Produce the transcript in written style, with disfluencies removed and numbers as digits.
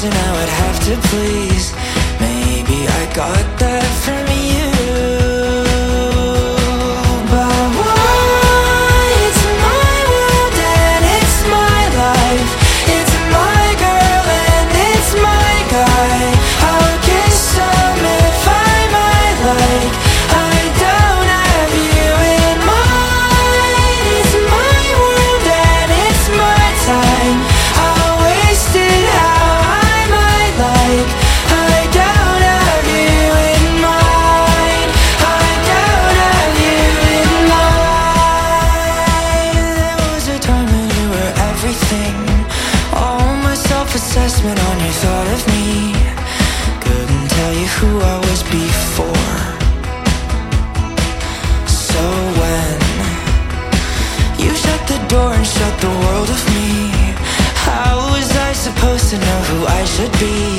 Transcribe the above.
person I would have to please. Maybe I got that from you. But why? It's my world and it's my life. It's my girl and it's my guy. I'll kiss some if I might like. I don't have you in mind. It's my world and it's my time. I'll waste it how I might like. I don't have you in mind. I don't have you in mind. There was a time when you were everything. All my self-assessment on your thought of me. Couldn't tell you who I was before. So when you shut the door and shut the world of me, how was I supposed to know who I should be?